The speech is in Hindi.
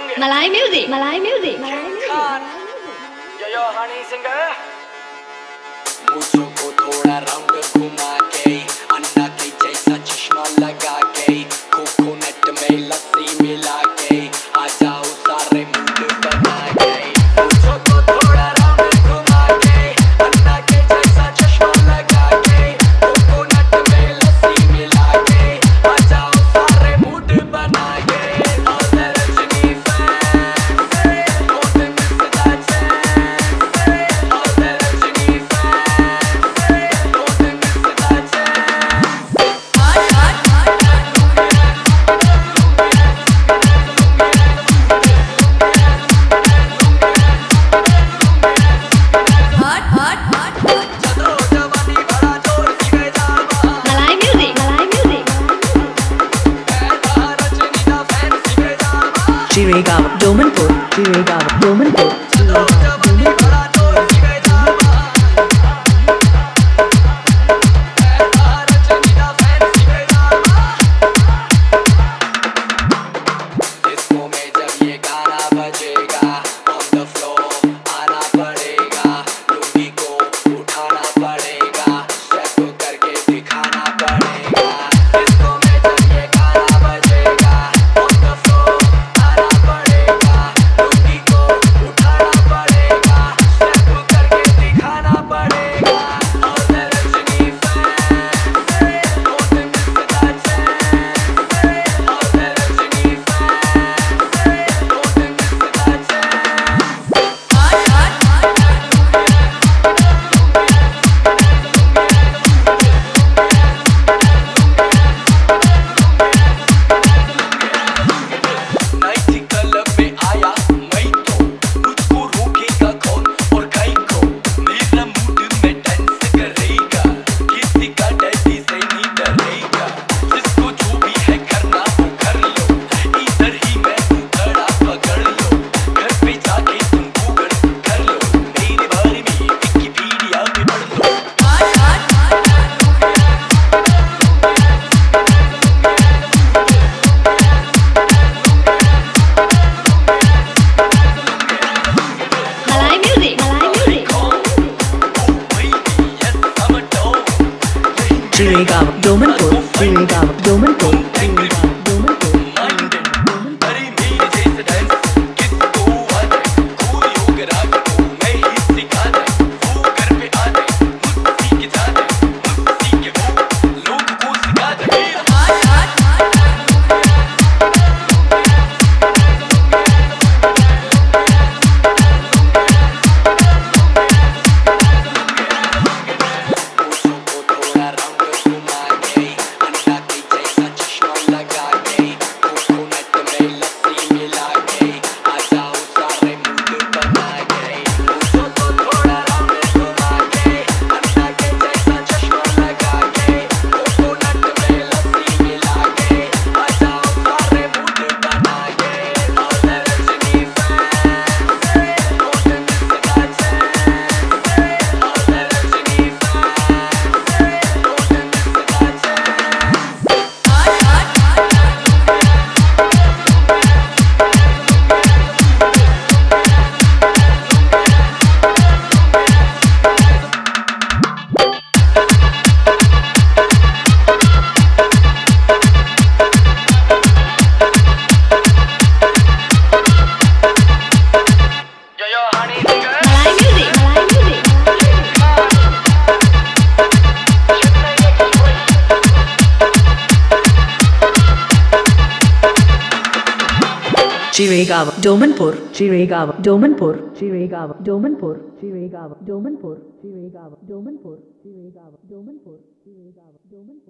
Malay music, Malay music, Malay King music. Khan, yo honey singer. मुझको को थोड़ा राउंड घुमा के अन्ना के जैसा चश्मा लगा के कोकोनट में लस्सी मिला के आ जाओ सारे मूड बना के मुझको को थोड़ा राउंड घुमा के अन्ना के जैसा चश्मा लगा के कोकोनट में लस्सी मिला के आ जाओ सारे मूड बना के all the Rajni fans say don't miss that chance say all the Rajni fans say don't miss that Malay music, Malay music. Jiregaon, Domanpur, Jiregaon, Domanpur, disco में जब ये गाना बजेगा on the floor आना पड़ेगा लुंगी को उठाना पड़ेगा स्टेप करके दिखाना पड़ेगा डिस्को में जब ये गाना बजेगा on the floor आना पड़ेगा लुंगी को उठाना पड़ेगा स्टेप करके दिखाना पड़ेगा all the Rajni fans say don't miss that chance say all the Rajni fans say don't miss that chance nighty club में आया मैं तो मुझको रोकेगा कौन और कहीं को मेरा मूड में डांस करेगा किसी का डैडी से नहीं डरेगा जिसको जो भी है करना वो कर लो इधर ही मैं हूँ खड़ा पकड़ लो घर पे जाके तुम गूगल कर लो मेरे बारे में विकिपीडिया में पढ़ लो Malay music, Malay music. Jiregaon, Domanpur, Jiregaon, Domanpur, Jiregaon, Domanpur. अरे मेरे जैसे डांस किसको आता है कोरियोग्राफ को मैं ही सिखा दे वो घर पे आ जाए मुझसे सीख जा दे मुझसे सीख वो लोग को सिखा दे मुझको थोड़ा राउंड घुमा के अन्ना के जैसा चश्मा लगा के कोकोनट में लस्सी मिला के आ जाओ सारे मूड बना के मुझको थोड़ा राउंड घुमा के अन्ना के जैसा चश्मा लगा के कोकोनट में लस्सी मिला के आ जाओ सारे मूड बना के all the Rajni fans say don't miss that chance say all the Rajni fans say don't miss that chance yo honey singer Malay music, Malay music. Jiregaon, Domanpur, Jiregaon, Domanpur, Jiregaon, Domanpur, Jiregaon, Domanpur, Jiregaon, Domanpur, Jiregaon, Domanpur, Jiregaon, Domanpur.